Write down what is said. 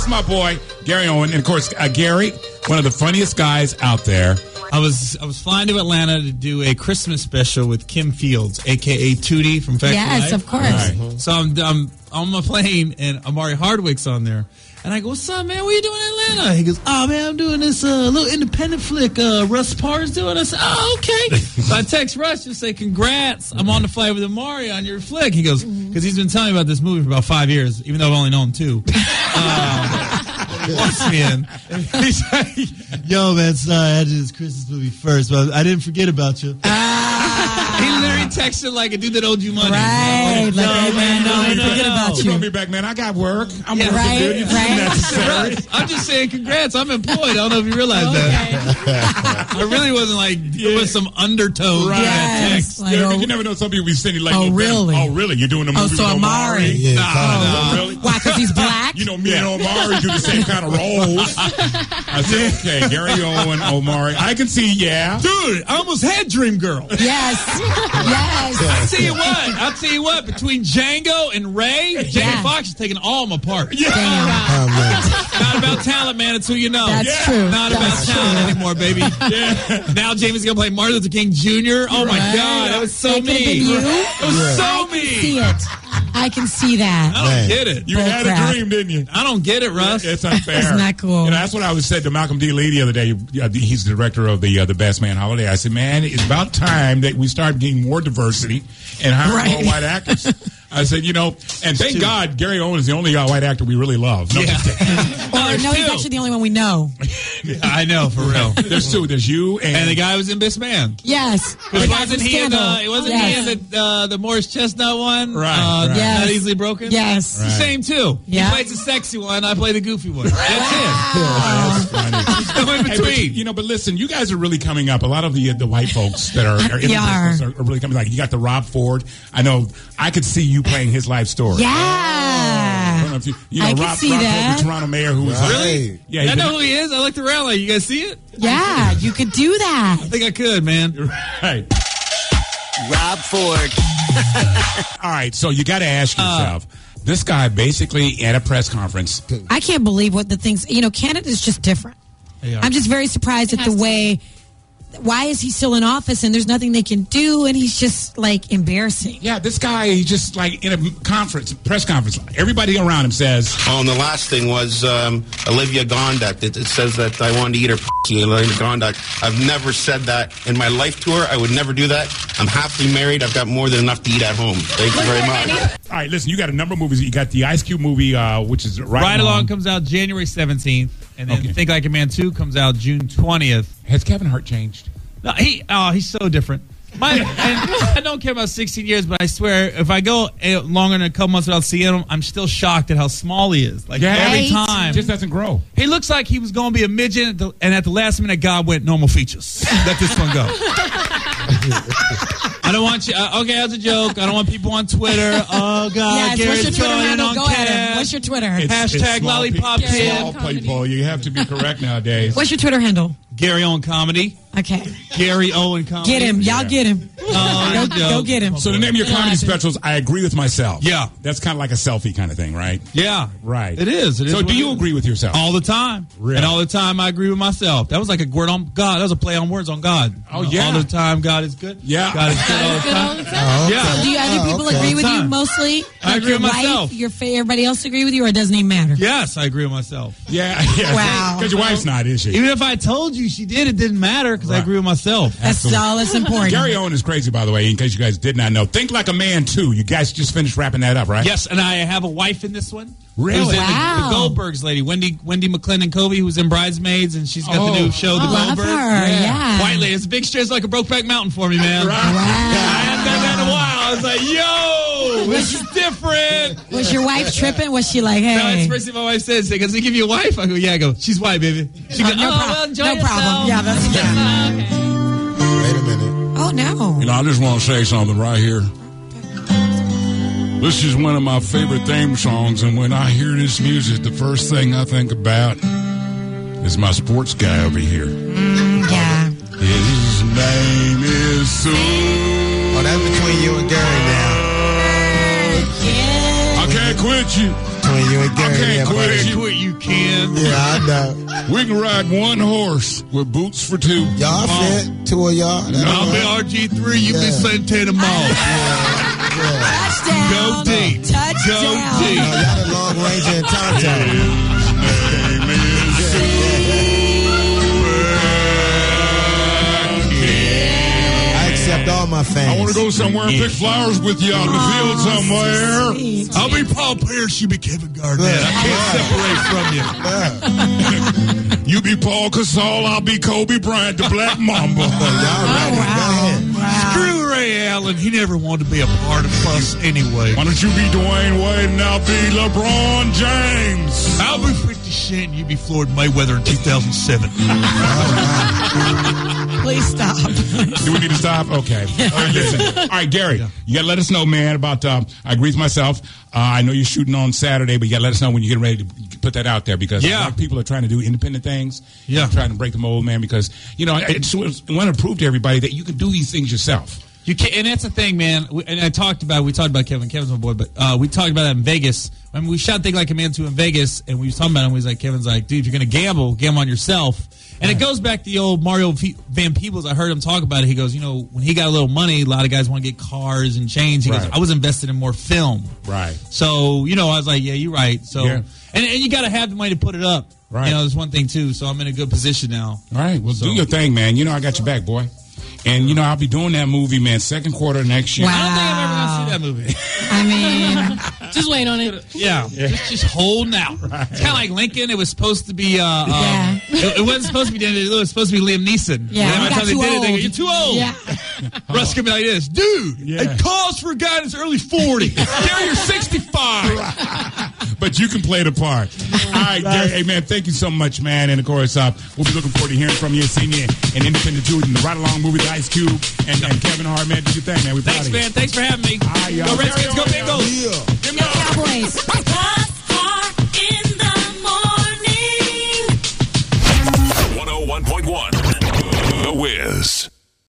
That's my boy, Gary Owen. And, of course, Gary, one of the funniest guys out there. I was flying to Atlanta to do a Christmas special with Kim Fields, a.k.a. Tootie from Factor Yes, Life. of course. Right. So I'm on my plane, and Amari Hardwick's on there. And I go, what's up, man? What are you doing in Atlanta? He goes, oh, man, I'm doing this little independent flick Russ Parr's doing. I said, oh, okay. So I text Russ, just say, congrats. I'm on the flight with Amari on your flick. He goes, because he's been telling me about this movie for about 5 years, even though I've only known 2. He wants me in. He's like, yo, man, sorry, I had to do this Christmas movie first, but I didn't forget about you. He literally texted like a dude that owed you money. Right. Like, hey, man, no, I didn't forget about you. You're going to be back, man. I got work. I'm working right, good. It's necessary. I'm just saying congrats. I'm employed. I don't know if you realize that. I really wasn't like, there was some undertone. Right. In that text. Like, Yeah, you never know. Some people be sending like, oh, really? Oh, really? You're doing a movie so with Omari? Yeah, Nah, really? Why, because he's black? You know, me and Omari do the same kind of roles. I said, okay, Gary Owen, Omari. I can see, yeah. Dude, I almost had Dream Girl. Yes. Yes. I'll tell you what, between Django and Ray, Jamie Foxx is taking all of them apart. Yeah. Not about talent, man. It's who you know. That's true. Not about talent anymore, baby. Yeah. Now Jamie's going to play Martin Luther King Jr. Oh, my God. That was so mean. It was so mean. See it. I can see that. I don't get it. You had a dream, didn't you? I don't get it, Russ. It's unfair. Isn't that cool? You know, that's what I was said to Malcolm D. Lee the other day. He's the director of the Best Man Holiday. I said, man, it's about time that we start getting more diversity and hiring more white actors. I said, you know, and thank God Gary Owen is the only white actor we really love. No, no, he's actually the only one we know. I know, for real. There's 2. There's you and the guy who was in Best Man. Yes. It wasn't he in the Morris Chestnut one? Right. Not Easily Broken? Yes. Right. Same, too. Yeah. He plays the sexy one, I play the goofy one. That's That's funny. no in between. But listen, you guys are really coming up. A lot of the white folks that are in the business are really coming. Like, you got the Rob Ford. I know, I could see you playing his life story. Yeah. I don't know if I Rob see Ford, that. the Toronto mayor who was Really? Yeah. I know who he is. I like the rally. You guys see it? Yeah, you could do that. I think I could, man. Right. Rob Ford. All right, so you got to ask yourself, this guy basically at a press conference. I can't believe what the things, Canada's just different. I'm just very surprised at the way, why is he still in office and there's nothing they can do, and he's just like embarrassing. Yeah, this guy, he just like in a press conference, everybody around him says. Oh, and the last thing was Olivia Gondak. It says that I wanted to eat her pussy, Olivia Gondak. I've never said that in my life tour. I would never do that. I'm happily married. I've got more than enough to eat at home. Thank you very much. All right, listen, you got a number of movies. You got the Ice Cube movie, which is Right Along comes out January 17th, and then Think Like a Man 2 comes out June 20th. Has Kevin Hart changed? No, he's so different. And I don't care about 16 years, but I swear, if I go longer than a couple months without seeing him, I'm still shocked at how small he is. Like, every time. He just doesn't grow. He looks like he was going to be a midget, and at the last minute, God went normal features. Let this one go. I don't want you. Okay, that's a joke. I don't want people on Twitter. Oh, God. Yes, what's your Twitter handle? Go at him. What's your Twitter? Hashtag lollipop kid. Small people. You have to be correct nowadays. What's your Twitter handle? Gary Owen Comedy. Okay. Gary Owen Comedy. Get him. Y'all get him. Go get him. So the name of your comedy specials, I Agree With Myself. Yeah. That's kind of like a selfie kind of thing, right? Yeah. Right. It is. So do you agree with yourself? All the time. Really? And all the time I agree with myself. That was like a word on God. That was a play on words on God. Oh, yeah. All the time God is good. Yeah. God is good all the time. Yeah. So do other people agree with you mostly? I agree with myself. Everybody else agree with you, or it doesn't even matter? Yes, I agree with myself. Yeah. Wow. Because your wife's not, is she? Even if I told you she did, it didn't matter because I agree with myself. That's all that's important. Gary Owen is crazy, by the way, in case you guys did not know. Think Like a Man 2. You guys just finished wrapping that up, right? Yes, and I have a wife in this one. Really? Wow. The Goldbergs lady, Wendy McClendon-Covey, who was in Bridesmaids, and she's got the new show, The love Goldbergs. her. Yeah. White lady. It's a big stairs like a Brokeback Mountain for me, man. Right. I haven't done that in a while. I was like, yo, this is different. Was your wife tripping? Was she like, hey? No, that's the first thing my wife says. She goes, "They give you a wife?" I go, "Yeah." I go, "She's white, baby." She goes, no enjoy no problem. Yeah, that's Wait a minute. Oh, no. You know, I just want to say something right here. This is one of my favorite theme songs, and when I hear this music, the first thing I think about is my sports guy over here. Yeah. His name is Sue. Oh, that's between you and Gary now. I can't quit you. between you and Gary. can't quit it. Quit, you can. Yeah, I know. We can ride one horse with boots for two. Y'all fit, two of y'all. I'll be RG3, you be Santana Moss. Touchdown. Go deep. Touchdown. Go deep. Y'all the Long Ranger and Tonto. I accept all my fans. I want to go somewhere and pick flowers with you out in the field somewhere. I'll be Paul Pierce, you be Kevin Garnett. I can't separate from you. You be Paul Gasol, I'll be Kobe Bryant, the Black Mamba. Y'all ready? Go ahead. Screw Ray Allen. He never wanted to be a part of us anyway. Why don't you be Dwayne Wade and I'll be LeBron James? I'll be 50 Cent and you be Floyd Mayweather in 2007. Please stop. Do we need to stop? Okay. All right, listen. All right, Gary, you got to let us know, man, about, I agree with myself. I know you're shooting on Saturday, but you got to let us know when you get ready to put that out there because a lot of people are trying to do independent things. Yeah. Trying to break the mold, man, because, you know, I just want to prove to everybody that you can do these things yourself. You can, and that's the thing, man. We talked about Kevin. Kevin's my boy, but we talked about that in Vegas. I mean, we shot Think Like a Man 2 in Vegas, and we was talking about him. Kevin's like, dude, if you're going to gamble on yourself. And it goes back to the old Mario Van Peebles. I heard him talk about it. He goes, you know, when he got a little money, a lot of guys want to get cars and chains. He goes, I was invested in more film. Right. So, you know, I was like, yeah, you're right. So, and you got to have the money to put it up. Right. You know, there's one thing, too. So I'm in a good position now. All right. Well, do your thing, man. You know, I got your back, boy. And, you know, I'll be doing that movie, man, second quarter next year. Wow. I don't think I'm ever going to see that movie. I mean, just waiting on it. Yeah. Just holding out. Right. It's kind of like Lincoln. It was supposed to be, it wasn't supposed to be Daniel. It was supposed to be Liam Neeson. Yeah. And by the time they did it, they go, you're too old. Yeah. Russ could be like this. Dude, it calls for a guy in his early 40s. Gary, you're 65. But you can play the part. All right, Gary. Hey, man, thank you so much, man. And, of course, we'll be looking forward to hearing from you, seeing you in Independent Dude and the Ride Along movie, Ice Cube and Kevin Hart, man. Do your thing, man. Thanks, man. Thanks for having me. All right, go Redskins, go Bengals. Go Cowboys. In the morning. 101.1 The Wiz.